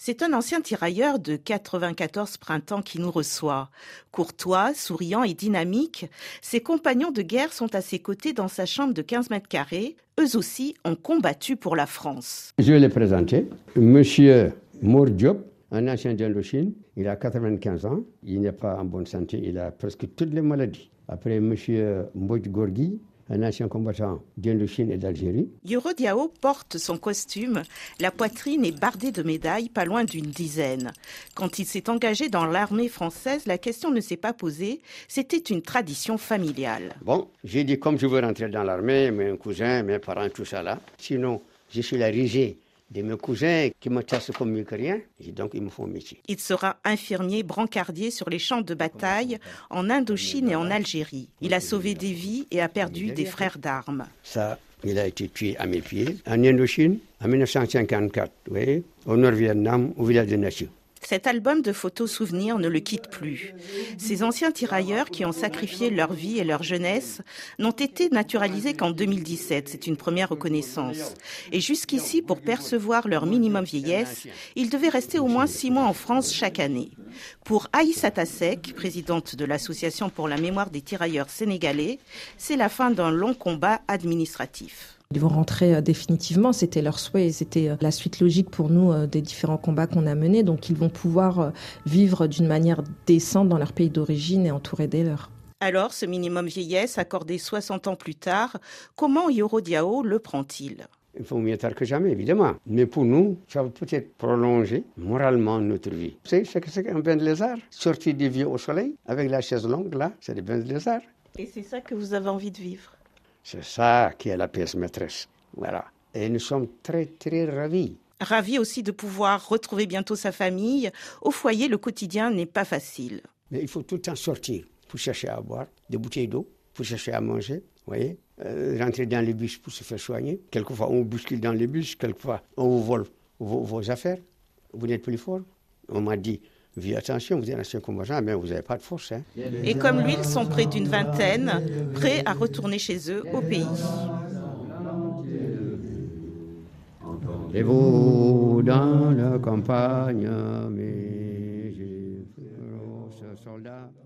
C'est un ancien tirailleur de 94 printemps qui nous reçoit. Courtois, souriant et dynamique, ses compagnons de guerre sont à ses côtés dans sa chambre de 15 mètres carrés. Eux aussi ont combattu pour la France. Je vais les présenter. Monsieur Mor Diop, un ancien d'Indochine, il a 95 ans, il n'est pas en bonne santé, il a presque toutes les maladies. Après monsieur Mbodj Gorgui, un ancien combattant d'Indochine et d'Algérie. Yoro Diao porte son costume, la poitrine est bardée de médailles, pas loin d'une dizaine. Quand il s'est engagé dans l'armée française, la question ne s'est pas posée, c'était une tradition familiale. Bon, j'ai dit comme je veux rentrer dans l'armée, mes cousins, mes parents, tout ça là. Sinon, je suis la risée de mes cousins qui me tassent comme mieux que rien, et donc il me faut un métier. Il sera infirmier brancardier sur les champs de bataille en Indochine et en Algérie. Il a sauvé des vies et a perdu des frères d'armes. Ça, il a été tué à mes pieds en Indochine en 1954, vous voyez, au Nord-Vietnam, au village de Nation. Cet album de photos souvenirs ne le quitte plus. Ces anciens tirailleurs qui ont sacrifié leur vie et leur jeunesse n'ont été naturalisés qu'en 2017. C'est une première reconnaissance. Et jusqu'ici, pour percevoir leur minimum vieillesse, ils devaient rester au moins 6 mois en France chaque année. Pour Aïssata Seck, présidente de l'Association pour la mémoire des tirailleurs sénégalais, c'est la fin d'un long combat administratif. Ils vont rentrer définitivement, c'était leur souhait et c'était la suite logique pour nous des différents combats qu'on a menés. Donc ils vont pouvoir vivre d'une manière décente dans leur pays d'origine et entourés des leurs. Alors, ce minimum vieillesse accordé 60 ans plus tard, comment Yoro Diao le prend-il ? Il faut mieux tard que jamais, évidemment. Mais pour nous, ça va peut-être prolonger moralement notre vie. Vous savez ce que c'est qu'un bain de lézard ? Sortir des vieux au soleil, avec la chaise longue, là, c'est des bains de lézard. Et c'est ça que vous avez envie de vivre ? C'est ça qui est la pièce maîtresse. Voilà. Et nous sommes très, très ravis. Ravis aussi de pouvoir retrouver bientôt sa famille. Au foyer, le quotidien n'est pas facile. Mais il faut tout le temps sortir pour chercher à boire, des bouteilles d'eau, pour chercher à manger, vous voyez. Rentrer dans les bus pour se faire soigner. Quelquefois, on vous bouscule dans les bus, quelquefois, on vous vole vos affaires. Vous n'êtes plus fort. On m'a dit, vieux, attention, vous êtes ancien combattant, mais vous n'avez pas de force. Hein. Et comme lui, ils sont près d'une vingtaine, prêts à retourner chez eux, au pays. Et vous, dans la campagne, mes soldats.